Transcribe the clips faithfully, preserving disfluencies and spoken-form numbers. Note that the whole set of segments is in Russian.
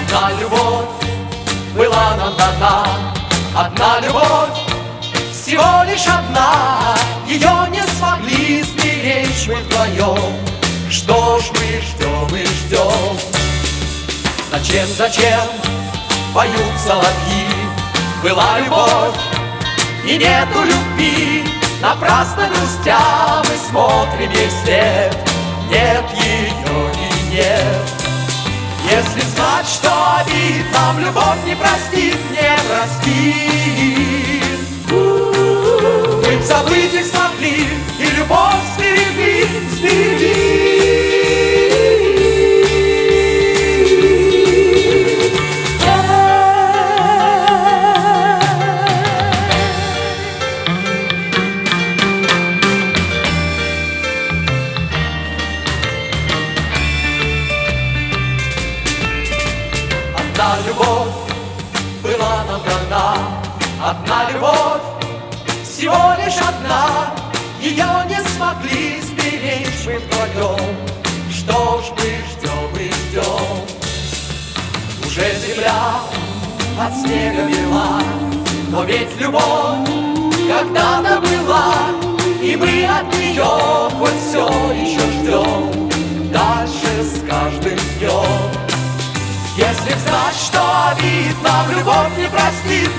Одна любовь была нам дана, одна любовь, всего лишь одна. Ее не смогли сберечь мы вдвоем. Что ж мы ждем и ждем? Зачем, зачем поют соловьи? Была любовь и нету любви. Напрасно грустя мы смотрим ей вслед. Нет ее и нет. Если знать, что обид нам любовь не простит, не простит. Мы б забыть их смогли и любовь сберегли, сберегли. Одна любовь была нам дана, одна любовь, всего лишь одна. Ее не смогли сберечь мы вдвоем. Что ж мы ждем и ждем? Уже земля от снега бела, но ведь любовь когда-то была, и мы от нее хоть все еще ждем. Дальше с каждым днем. Если б знать, что обид нам любовь не простит,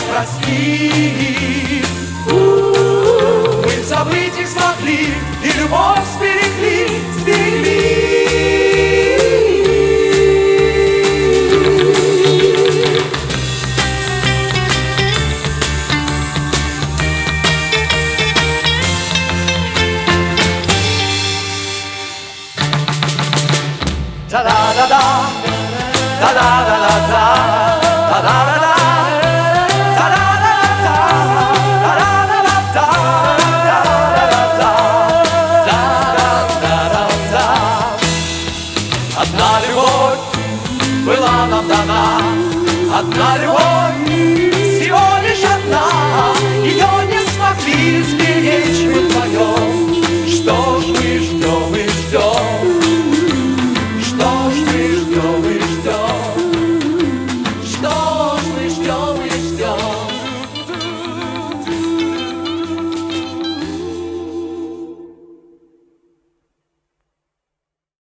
не простит. Мы б забыть их смогли и любовь сберегли, сберегли. Да-да-да-да. Da da da da da da da da Одна любовь была нам дана, одна любовь, всего лишь одна. Ее не смогли сберечь мы вдвоем. Что ж мы ждем и ждем?